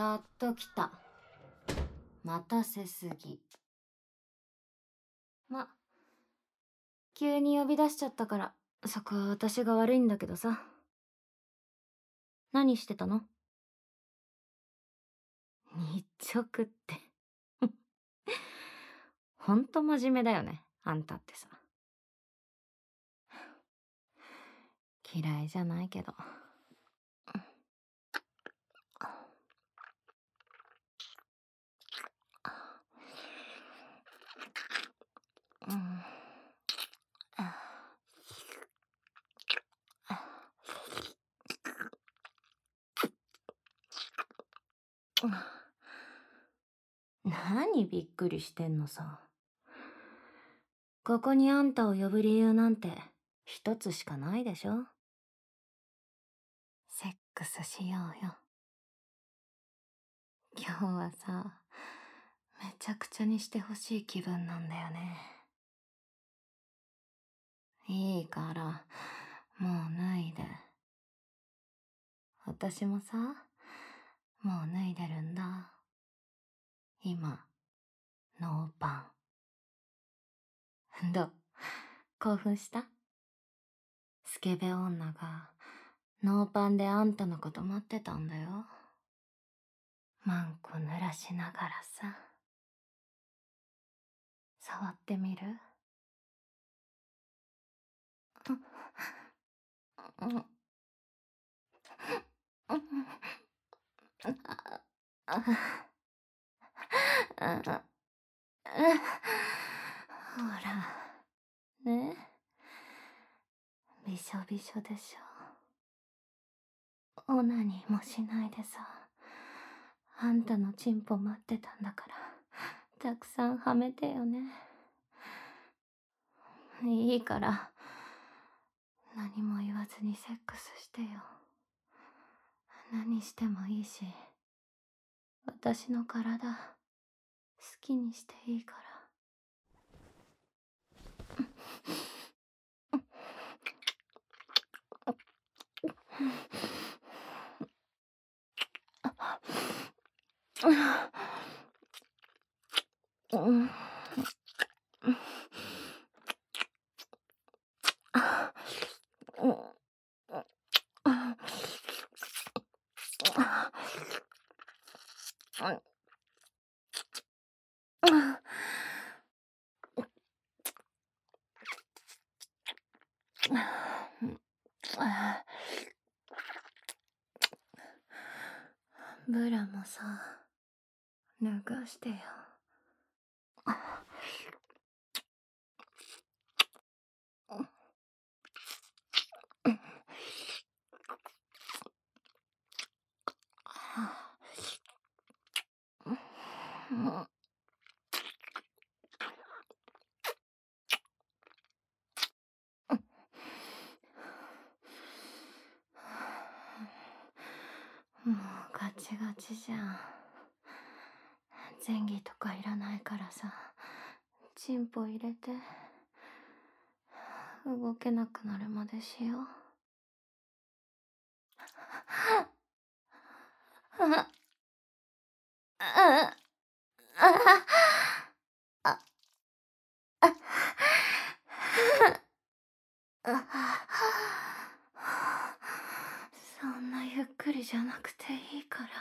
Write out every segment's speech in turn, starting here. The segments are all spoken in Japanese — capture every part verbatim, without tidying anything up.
やっと来た。待たせすぎ。ま、急に呼び出しちゃったから、そこは私が悪いんだけどさ。何してたの？日直って。ほんと真面目だよね、あんたってさ。嫌いじゃないけど。うん。何びっくりしてんのさ。ここにあんたを呼ぶ理由なんて一つしかないでしょ。セックスしようよ。今日はさ、めちゃくちゃにしてほしい気分なんだよね。いいから、もう脱いで。私もさ、もう脱いでるんだ。今、ノーパン。どう？興奮した？スケベ女が、ノーパンであんたのこと待ってたんだよ。マンコ濡らしながらさ。触ってみる？うん。うん。ほら、ね。びしょびしょでしょ。オナニーもしないでさ、あんたのチンポ待ってたんだから、たくさんはめてよね。いいから、何も言わずにセックスしてよ。何してもいいし、私の体、好きにしていいから。うん。ブラもさ、脱がしてよ。もうガチガチじゃん。前戯とかいらないからさ、チンポ入れて、動けなくなるまでしよう。そんなゆっくりじゃなくていいから、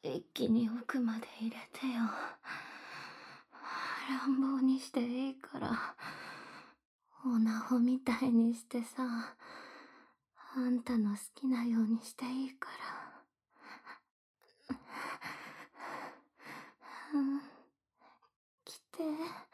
一気に奥まで入れてよ。乱暴にしていいから、オナホみたいにしてさ、あんたの好きなようにしていいから。うん、来て。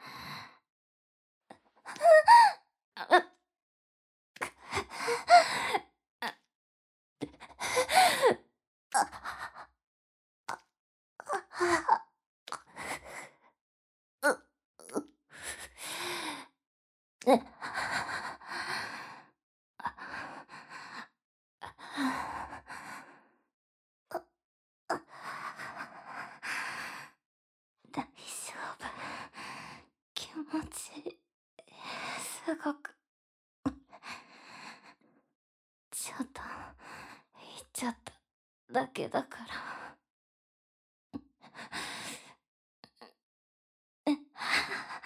大丈夫。気持ちいい。すごく。ちょっと、言っちゃっただけだから。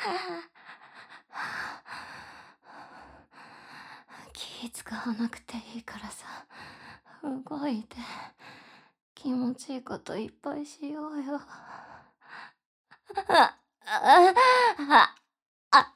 気使わなくていいからさ、動いて気持ちいいこといっぱいしようよ。ああああ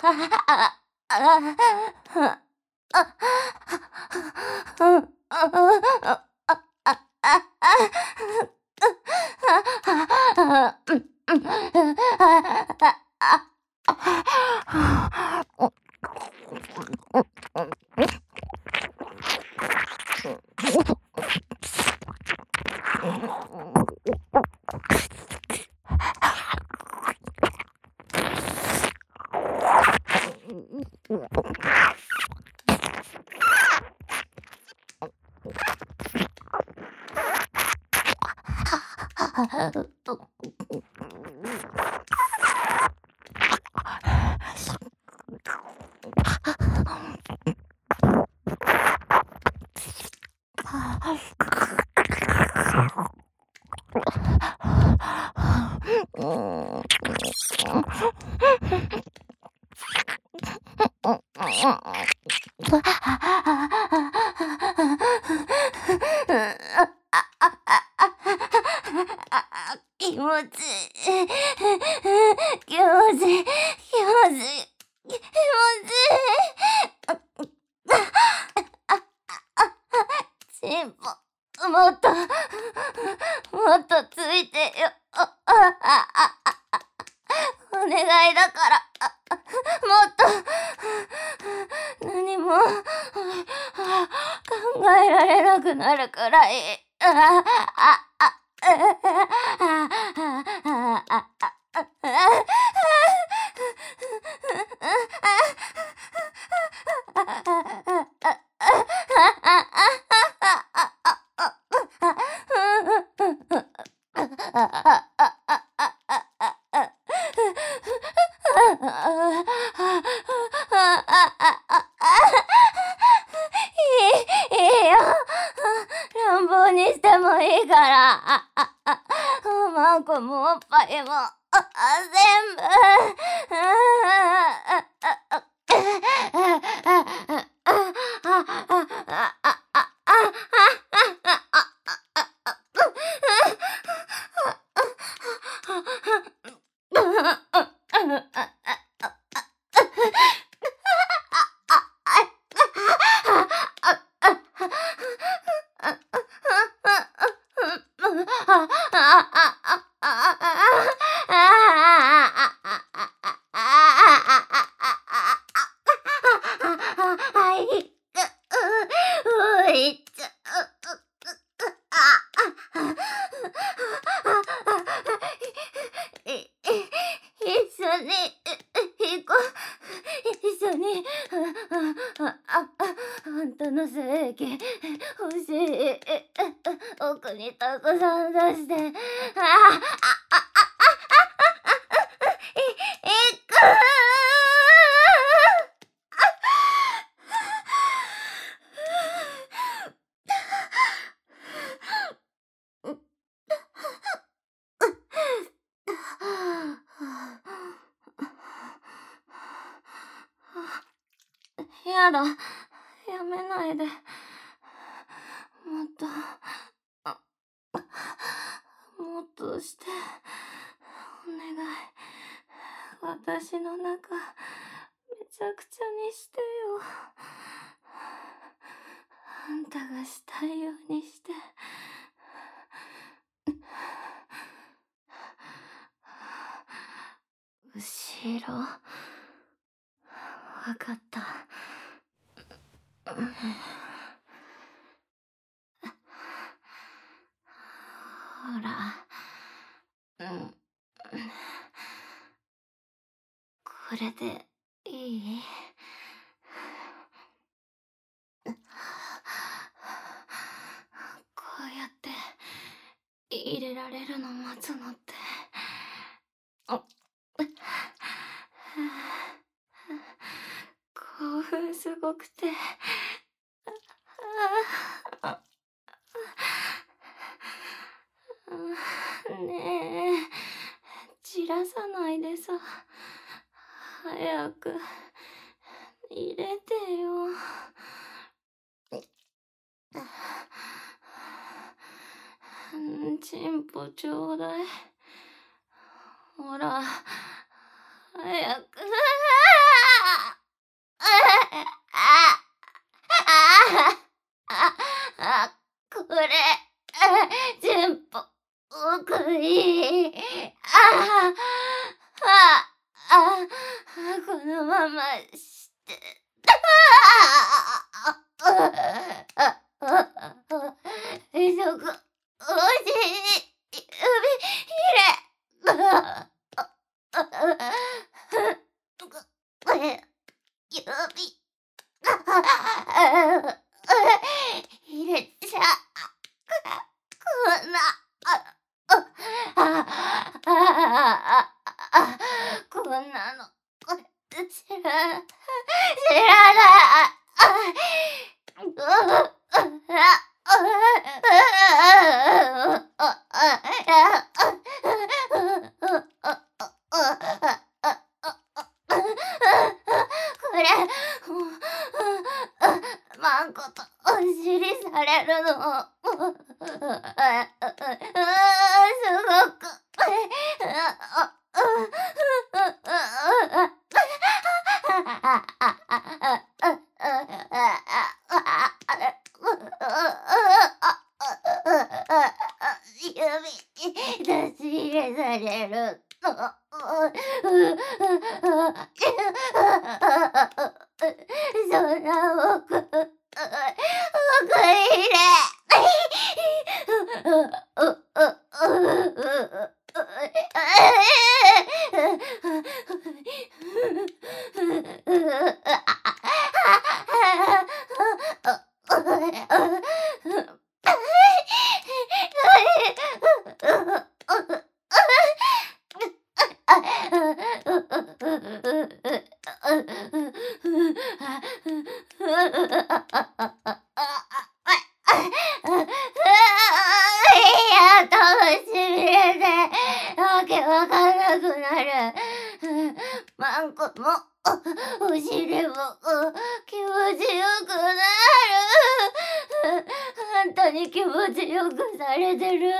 気持ちいい。気持ちいい。気持ちいい。気持ちいい。チンポ、もっと、もっとついてよ。お願いだから、もっと、何も考えられなくなるくらい。いい、いいよ。乱暴にしてもいいから。おまんこもおっぱいも、全部。一緒に行こう。一緒に。あんたの精液欲しい。奥にたくさん出して。ああ行く。やだ、やめないで。もっと、もっとして、お願い。私の中、めちゃくちゃにしてよ。あんたがしたいようにして。後ろ、わかった。ほら、うん、これでいい？こうやって入れられるの待つのって、興奮すごくて。ねえ、散らさないでさ。 早く入れてよ。チンポちょうだい。ほら、早く。あ、これ、チンポ、奥いい。ああ、あ、このままして。え、そこ、おしに、指入れ。指、入れちゃ、こんな、こんなの、知ら、知らない。これ、マンコとお尻されるの、すごく、指、出し入れされるの。そんな奥、奥入れ。わかんなくなる。マンコもお尻も気持ちよくなる。あんたに気持ちよくされてる。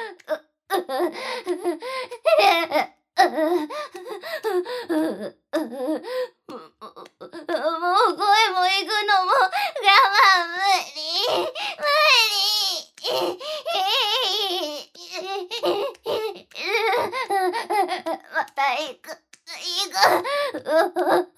もう声も行くのも我慢無理。無理。また行く。行く。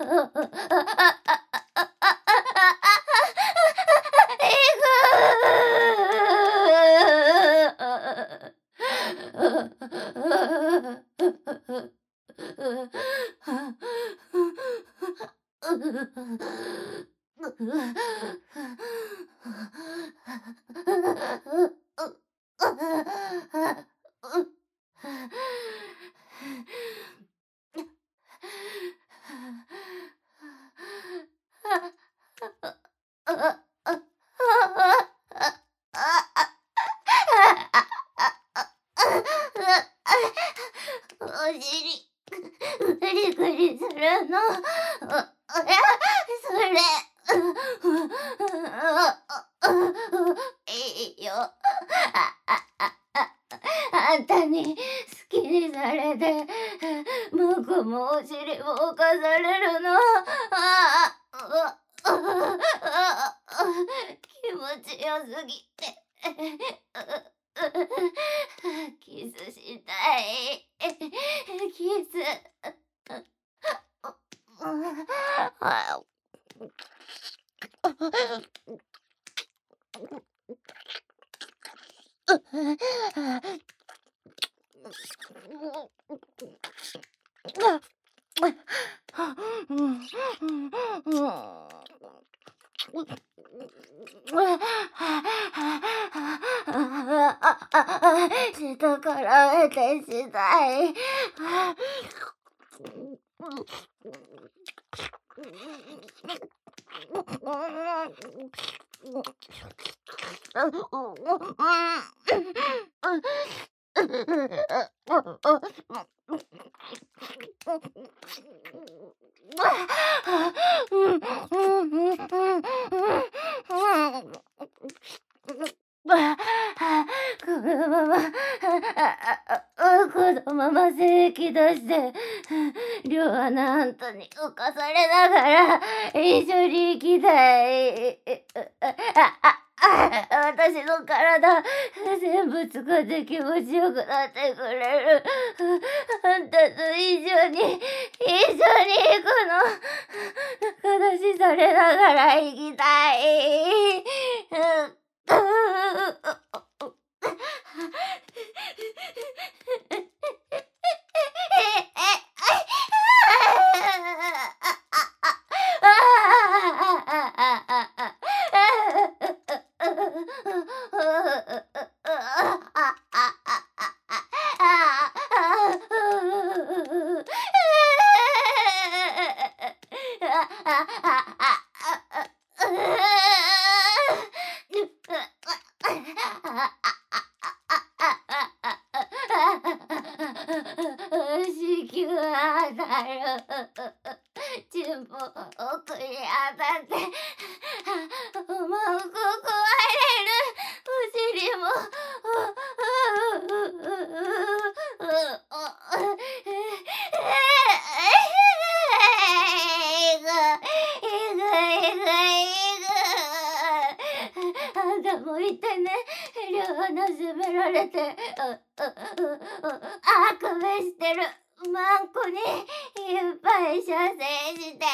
お尻グリグリするの。それいいよ。あんたに好きにされて向こうもお尻も犯されるの。気持ちよすぎてキスしたい。キス。下からめてしたい。 ントに浮かされながら一緒に行きたい。あああ私の体全部使って気持ちよくなってくれる。あんたと一緒に一緒に行くの。悲しされながら行きたい。子宮当たる。チンポ奥に当たってうまく食われる。お尻もあんたもいてね。両鼻閉められてあくびしてるマンコにいっぱい射精して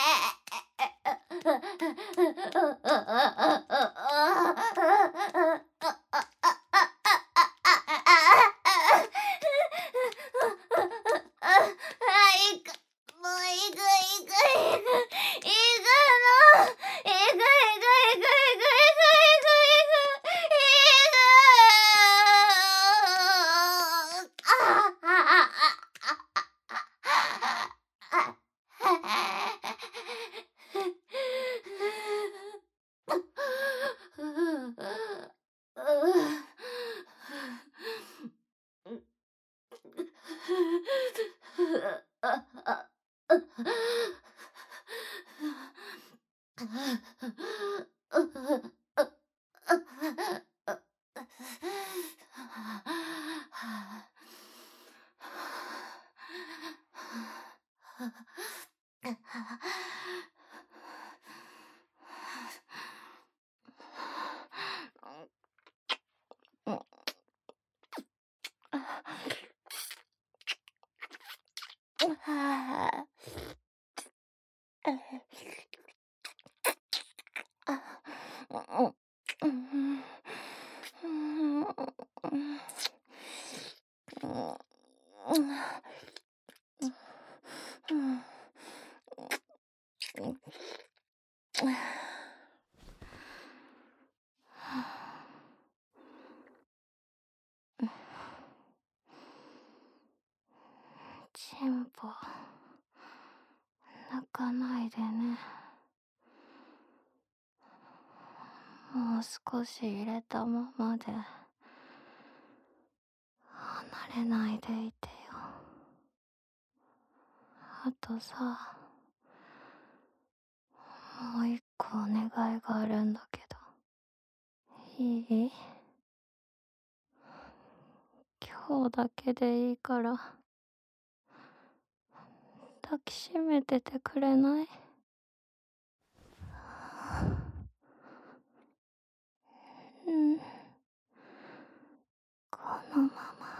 チンポ泣かないでね。もう少し入れたままで離れないでいてよ。あとさ、もう一個お願いがあるんだけど、いい？今日だけでいいから抱きしめててくれない？うん、このまま